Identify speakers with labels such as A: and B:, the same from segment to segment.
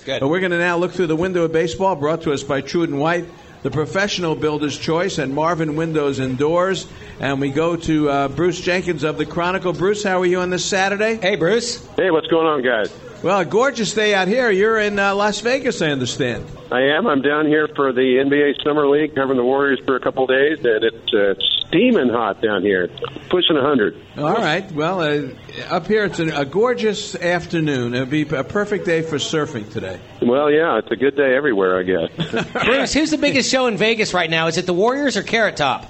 A: Good.
B: But we're going to now look through the window of baseball, brought to us by Truden White, the professional builder's choice, and Marvin Windows and Doors. And we go to Bruce Jenkins of the Chronicle. Bruce, how are you on this Saturday?
A: Hey, Bruce.
C: Hey, what's going on, guys?
B: Well, a gorgeous day out here. You're in Las Vegas, I understand.
C: I am. I'm down here for the NBA Summer League, covering the Warriors for a couple of days, and it's steaming hot down here. It's pushing 100.
B: All right. Well, up here it's a gorgeous afternoon. It'll be a perfect day for surfing today.
C: Well, yeah, it's a good day everywhere, I guess.
A: Bruce, who's the biggest show in Vegas right now? Is it the Warriors or Carrot Top?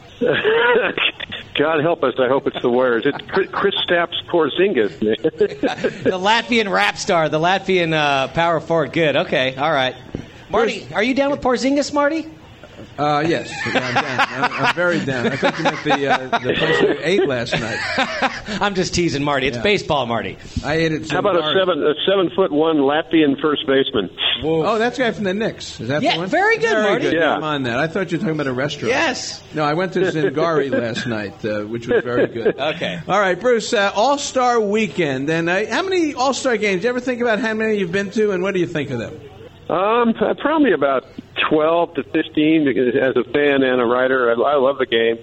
C: God help us, I hope it's the Warriors. It's Kristaps Porzingis.
A: The Latvian rap star, the Latvian power forward. Good. Okay. All right. Marty, are you down with Porzingis, Marty?
B: Yes. Yeah, I'm down. I'm very down. I thought you meant the place who ate last night.
A: I'm just teasing Marty. It's baseball, Marty.
B: I ate it.
C: How about a 7'1" Latvian first baseman?
B: Whoa. Oh, that's the guy from the Knicks. Is that the one?
A: Very good,
B: very
A: Marty.
B: Good.
C: Yeah.
B: I'm on that. I thought you were talking about a restaurant.
A: Yes.
B: No, I went to Zingari last night, which was very good.
A: Okay.
B: All right, Bruce, All-Star Weekend. And how many All-Star games? Do you ever think about how many you've been to, and what do you think of them?
C: Probably about 12 to 15 because as a fan and a writer. I love the game.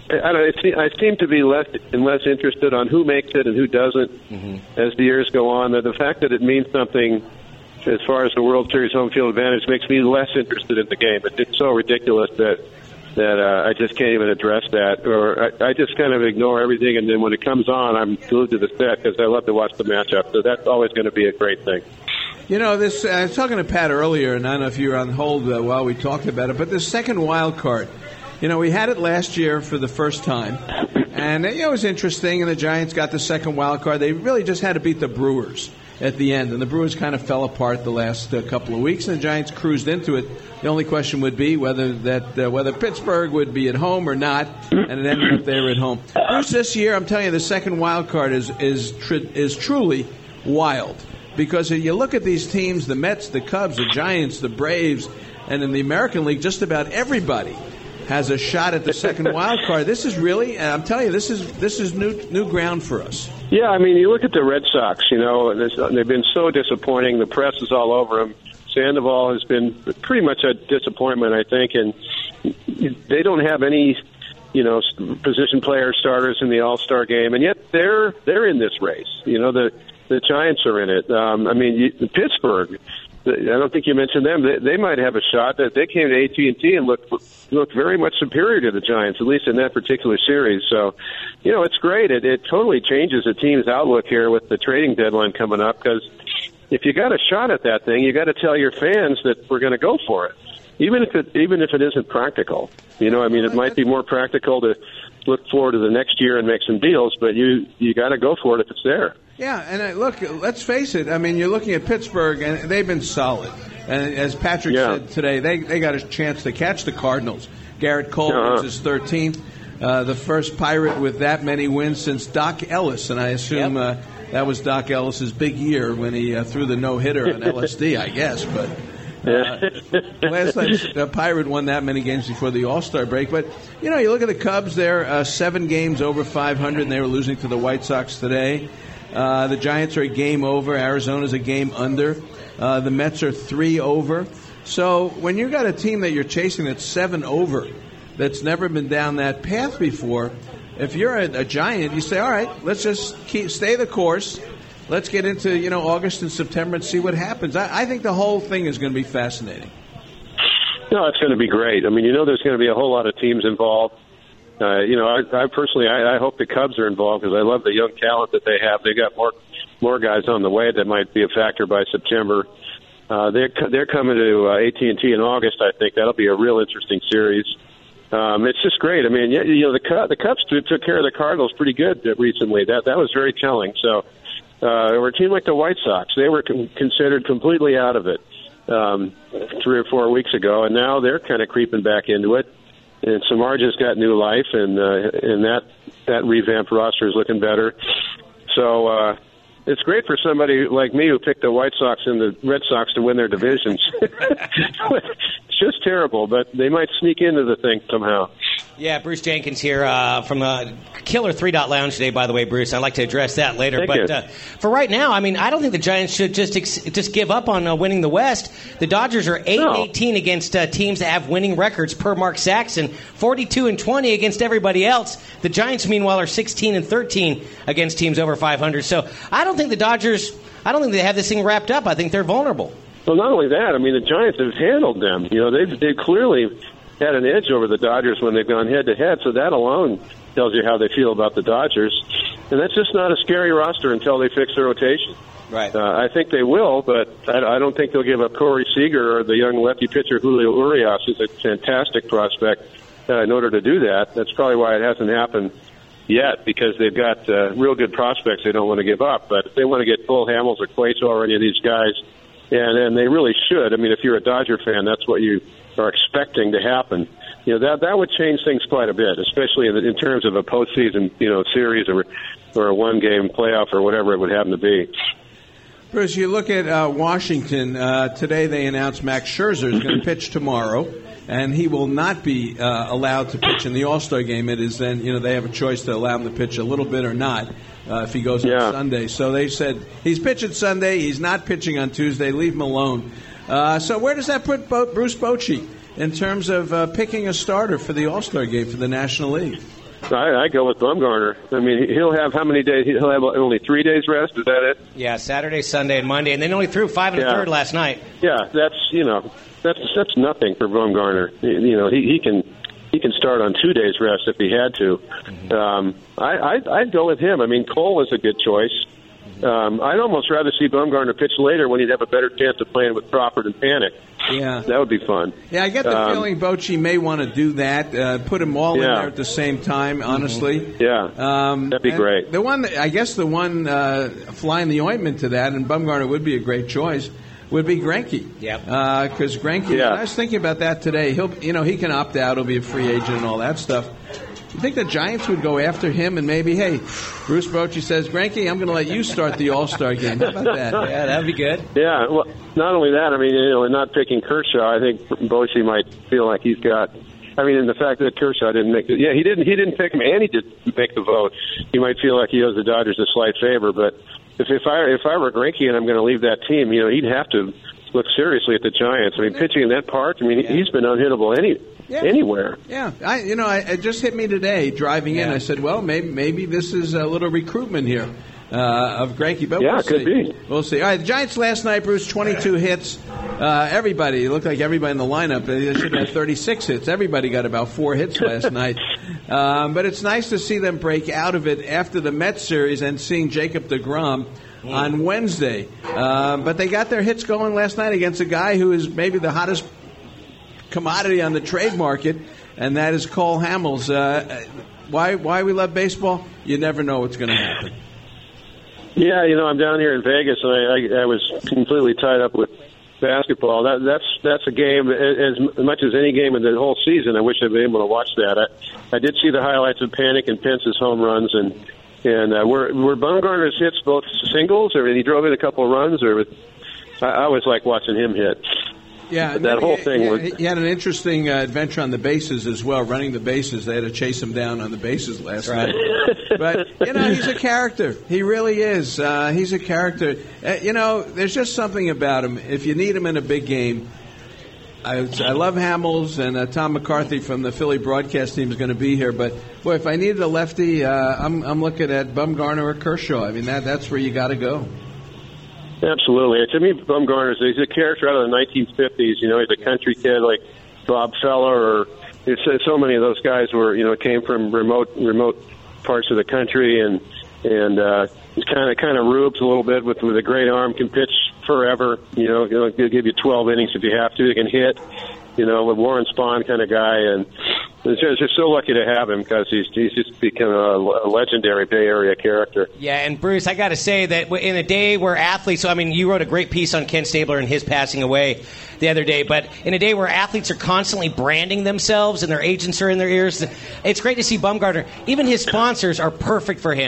C: I seem to be less and less interested on who makes it and who doesn't as the years go on. The fact that it means something as far as the World Series home field advantage makes me less interested in the game. It's so ridiculous that I just can't even address that, or I just kind of ignore everything, and then when it comes on, I'm glued to the set because I love to watch the matchup. So that's always going to be a great thing.
B: You know, this. I was talking to Pat earlier, and I don't know if you were on hold while we talked about it, but this second wild card, you know, we had it last year for the first time, and it was interesting, and the Giants got the second wild card. They really just had to beat the Brewers at the end, and the Brewers kind of fell apart the last couple of weeks, and the Giants cruised into it. The only question would be whether Pittsburgh would be at home or not, and it ended up they were at home. Bruce, this year, I'm telling you, the second wild card is truly wild. Because you look at these teams, the Mets, the Cubs, the Giants, the Braves, and in the American League, just about everybody has a shot at the second wild card. This is really, I'm telling you, this is new ground for us.
C: Yeah, I mean, you look at the Red Sox, you know, they've been so disappointing. The press is all over them. Sandoval has been pretty much a disappointment, I think, and they don't have any, you know, position player starters in the All-Star game, and yet they're in this race. You know, the Giants are in it. I mean, Pittsburgh, I don't think you mentioned them. They might have a shot. They came to AT&T and looked very much superior to the Giants, at least in that particular series. So, you know, it's great. It totally changes a team's outlook here with the trading deadline coming up, because if you got a shot at that thing, you got to tell your fans that we're going to go for it, even if it isn't practical. You know, I mean, it might be more practical to look forward to the next year and make some deals, but you got to go for it if it's there.
B: Yeah, and look, let's face it. I mean, you're looking at Pittsburgh, and they've been solid. And as Patrick said today, they got a chance to catch the Cardinals. Garrett Cole was his 13th, the first Pirate with that many wins since Doc Ellis, and I assume that was Doc Ellis's big year when he threw the no-hitter on LSD, I guess. But last night, the Pirate won that many games before the All-Star break. But, you know, you look at the Cubs, they're 7 games over 500, and they were losing to the White Sox today. The Giants are a game over. Arizona's a game under. The Mets are 3 over. So when you've got a team that you're chasing that's 7 over, that's never been down that path before, if you're a Giant, you say, all right, let's just stay the course. Let's get into, you know, August and September and see what happens. I think the whole thing is going to be fascinating.
C: No, it's going to be great. I mean, you know, there's going to be a whole lot of teams involved. You know, I personally, I hope the Cubs are involved because I love the young talent that they have. They got more guys on the way that might be a factor by September. They're coming to AT&T in August. I think that'll be a real interesting series. It's just great. I mean, you know, the Cubs took care of the Cardinals pretty good recently. That was very telling. So, or a team like the White Sox, they were considered completely out of it 3 or 4 weeks ago, and now they're kind of creeping back into it. And Samardzija's got new life, and that revamped roster is looking better. So it's great for somebody like me who picked the White Sox and the Red Sox to win their divisions. just terrible, but they might sneak into the thing somehow.
A: Yeah, Bruce Jenkins here from the Killer 3 Dot Lounge today, by the way, Bruce. I'd like to address that later. But for right now, I mean, I don't think the Giants should just give up on winning the West. The Dodgers are 8-18 against teams that have winning records per Mark Saxon, 42-20 against everybody else. The Giants, meanwhile, are 16-13 against teams over 500. So I don't think the Dodgers, I don't think they have this thing wrapped up. I think they're vulnerable.
C: Well, not only that, I mean, the Giants have handled them. You know, they've clearly had an edge over the Dodgers when they've gone head-to-head, so that alone tells you how they feel about the Dodgers. And that's just not a scary roster until they fix their rotation.
A: Right.
C: I think they will, but I don't think they'll give up Corey Seager or the young lefty pitcher Julio Urias, who's a fantastic prospect, in order to do that. That's probably why it hasn't happened yet, because they've got real good prospects they don't want to give up. But if they want to get Cole Hamels or Cueto or any of these guys, and they really should. I mean, if you're a Dodger fan, that's what you are expecting to happen. You know, that would change things quite a bit, especially in terms of a postseason, series or a one-game playoff or whatever it would happen to be.
B: Bruce, you look at Washington. Today they announced Max Scherzer is going to pitch tomorrow, and he will not be allowed to pitch in the All-Star game. It is then, they have a choice to allow him to pitch a little bit or not if he goes on Sunday. So they said he's pitching Sunday, he's not pitching on Tuesday, leave him alone. So where does that put Bruce Bochy in terms of picking a starter for the All-Star game for the National League?
C: I go with Bumgarner. I mean, he'll have how many days? He'll have only 3 days rest. Is that it?
A: Yeah, Saturday, Sunday, and Monday, and then only threw 5 1/3 last night.
C: Yeah, that's nothing for Bumgarner. He can start on 2 days rest if he had to. I'd go with him. I mean, Cole is a good choice. I'd almost rather see Bumgarner pitch later when he'd have a better chance of playing with Crawford and Panic.
B: Yeah,
C: that would be fun.
B: Yeah, I get the feeling Bochy may want to do that. Put them all in there at the same time. Honestly,
C: that'd be great.
B: The one flying the ointment to that, and Bumgarner would be a great choice, would be Greinke.
A: Yeah,
B: because Greinke. I was thinking about that today. He can opt out. He'll be a free agent and all that stuff. You think the Giants would go after him and maybe, hey, Bruce Bochy says, Greinke, I'm going to let you start the All-Star game. How about that?
A: Yeah, that'd be good.
C: Yeah, well, not only that, I mean, in not picking Kershaw, I think Bochy might feel like he's got. I mean, in the fact that Kershaw didn't make it. Yeah, he didn't pick him, and he didn't make the vote. He might feel like he owes the Dodgers a slight favor. But if I were Greinke and I'm going to leave that team, he'd have to look seriously at the Giants. I mean, pitching in that park, I mean, he's been unhittable anywhere.
B: Yeah, it just hit me today driving in. I said, well, maybe this is a little recruitment here of Greinke, but we'll see.
C: Could be.
B: We'll see. All right, the Giants last night, Bruce, 22 hits. It looked like everybody in the lineup. They should have 36 hits. Everybody got about 4 hits last night. But it's nice to see them break out of it after the Mets series and seeing Jacob deGrom on Wednesday. But they got their hits going last night against a guy who is maybe the hottest commodity on the trade market, and that is Cole Hamels. Why we love baseball? You never know what's going to happen.
C: Yeah, I'm down here in Vegas, and I was completely tied up with basketball. That's a game as much as any game in the whole season. I wish I'd been able to watch that. I did see the highlights of Panic and Pence's home runs, and were Bumgarner's hits both singles, or he drove in a couple of runs, or I always like watching him hit.
B: Yeah,
C: that whole thing was.
B: He had an interesting adventure on the bases as well, running the bases. They had to chase him down on the bases last night. But, he's a character. He really is. He's a character. There's just something about him. If you need him in a big game, I love Hamels, and Tom McCarthy from the Philly broadcast team is going to be here. But, boy, if I needed a lefty, I'm looking at Bumgarner or Kershaw. I mean, that's where you got to go.
C: Absolutely. To me, he's a character out of the 1950s. He's a country kid like Bob Feller, or so many of those guys came from remote parts of the country, and he's kind of rubes a little bit with a great arm, can pitch forever. He'll give you 12 innings if you have to. He can hit. A Warren Spahn kind of guy, and just so lucky to have him because he's just become a legendary Bay Area character.
A: Yeah, and Bruce, I got to say that in a day where athletes, you wrote a great piece on Ken Stabler and his passing away the other day, but in a day where athletes are constantly branding themselves and their agents are in their ears, it's great to see Bumgarner. Even his sponsors are perfect for him.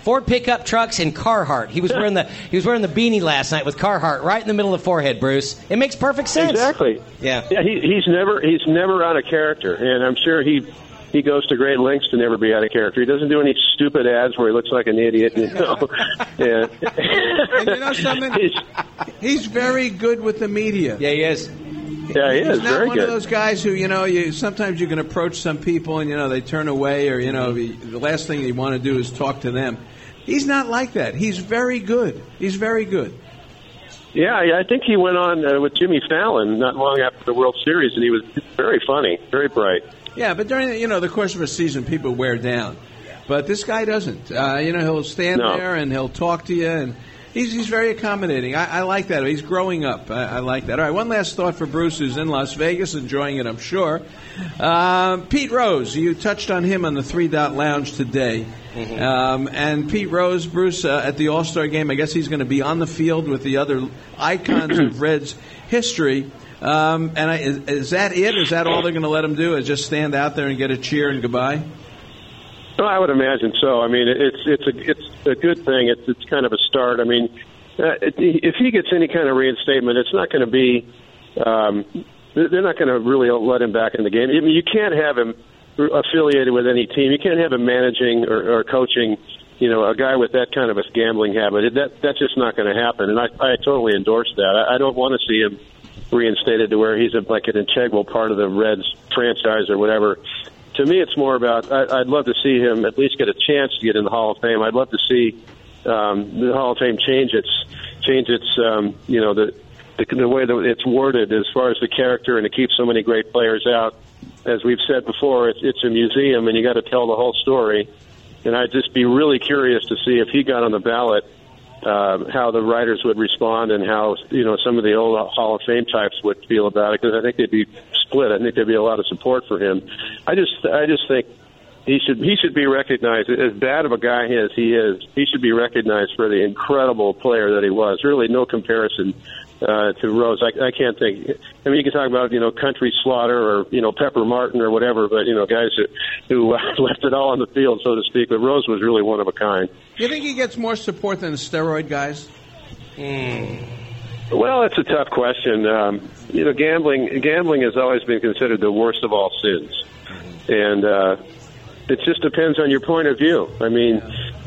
A: Ford pickup trucks and Carhartt. He was wearing the beanie last night with Carhartt right in the middle of the forehead, Bruce. It makes perfect sense.
C: Exactly.
A: Yeah.
C: Yeah. He's never out of character, and I'm sure he goes to great lengths to never be out of character. He doesn't do any stupid ads where he looks like an idiot.
B: And you know something? He's very good with the media.
A: Yeah, he is.
C: Yeah, he is.
B: He's not
C: very
B: one
C: good.
B: of those guys who, sometimes you can approach some people and, they turn away or, the last thing you want to do is talk to them. He's not like that. He's very good. He's very good.
C: Yeah, I think he went on with Jimmy Fallon not long after the World Series, and he was very funny, very bright.
B: Yeah, but during the course of a season, people wear down. But this guy doesn't. He'll stand there and he'll talk to you, and he's very accommodating. I like that. He's growing up. I like that. All right, one last thought for Bruce, who's in Las Vegas, enjoying it, I'm sure. Pete Rose, you touched on him on the 3 Dot Lounge today. Mm-hmm. And Pete Rose, Bruce, at the All-Star game, I guess he's going to be on the field with the other icons of Reds history. Is that it? Is that all they're going to let him do? Is just stand out there and get a cheer and goodbye?
C: Well, I would imagine so. I mean, it's a good thing. It's kind of a start. I mean, if he gets any kind of reinstatement, it's not going to be. They're not going to really let him back in the game. I mean, you can't have him affiliated with any team. You can't have him managing or coaching. A guy with that kind of a gambling habit. That's just not going to happen. And I totally endorse that. I don't want to see him reinstated to where he's like an integral part of the Reds franchise or whatever. To me, it's more about I'd love to see him at least get a chance to get in the Hall of Fame. I'd love to see the Hall of Fame change its the way that it's worded as far as the character and to keep so many great players out. As we've said before, it's a museum and you got to tell the whole story. And I'd just be really curious to see if he got on the ballot, how the writers would respond and how some of the old Hall of Fame types would feel about it, because I think they'd be split. I think there'd be a lot of support for him. I just think he should be recognized. As bad of a guy as he is, he should be recognized for the incredible player that he was. Really, no comparison to Rose. I can't think. I mean, you can talk about Country Slaughter or Pepper Martin or whatever, but guys who left it all on the field, so to speak. But Rose was really one of a kind.
B: Do you think he gets more support than the steroid guys?
C: Well, it's a tough question. Gambling has always been considered the worst of all sins, and it just depends on your point of view. I mean.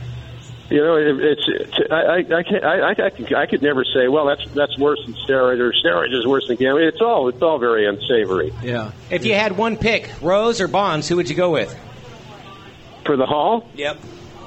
C: I could never say, well, that's worse than steroids or steroids is worse than gambling. It's all very unsavory.
B: Yeah.
A: If you had one pick, Rose or Bonds, who would you go with?
C: For the Hall?
A: Yep.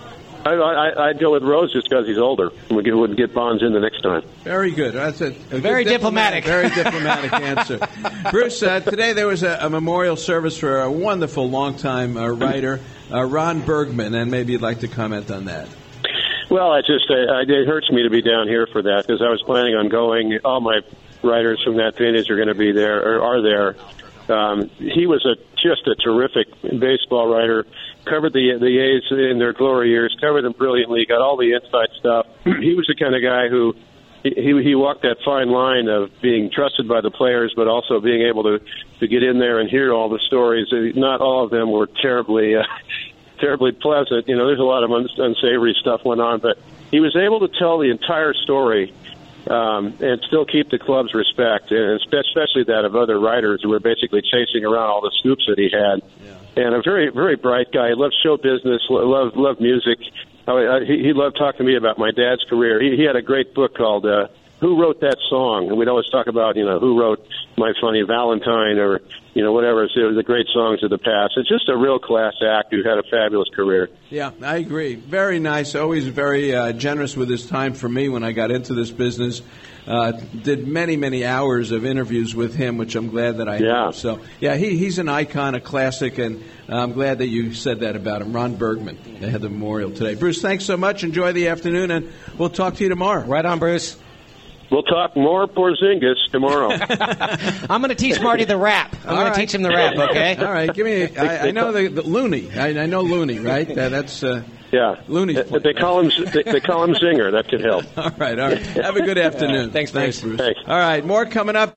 C: I'd go with Rose just because he's older. We would get Bonds in the next time.
B: Very good. That's a
A: very diplomatic.
B: Very diplomatic answer. Bruce, today there was a memorial service for a wonderful longtime writer, Ron Bergman, and maybe you'd like to comment on that.
C: Well, it hurts me to be down here for that because I was planning on going. All my writers from that vintage are going to be there or are there. He was just a terrific baseball writer. Covered the A's in their glory years. Covered them brilliantly. Got all the inside stuff. He was the kind of guy who he walked that fine line of being trusted by the players, but also being able to get in there and hear all the stories. Not all of them were terribly pleasant. There's a lot of unsavory stuff went on, but he was able to tell the entire story and still keep the club's respect, and especially that of other writers who were basically chasing around all the scoops that he had. Yeah. And a very, very bright guy. He loved show business, loved music. He loved talking to me about my dad's career. He had a great book called Who Wrote That Song? And we'd always talk about, who wrote My Funny Valentine or, whatever. It was the great songs of the past. It's just a real class act who had a fabulous career.
B: Yeah, I agree. Very nice. Always very generous with his time for me when I got into this business. Did many, many hours of interviews with him, which I'm glad that I have. So, he's an icon, a classic, and I'm glad that you said that about him. Ron Bergman. They had the memorial today. Bruce, thanks so much. Enjoy the afternoon, and we'll talk to you tomorrow.
A: Right on, Bruce.
C: We'll talk more Porzingis tomorrow.
A: I'm going to teach Marty the rap. I'm going to teach him the rap, okay?
B: All right. Give me. I know the Looney. I know Looney, right? That's.
C: Yeah.
B: Looney's
C: they call him Zinger. That could help.
B: All right. Have a good afternoon.
A: Thanks, Bruce.
C: Thanks.
B: All right. More coming up.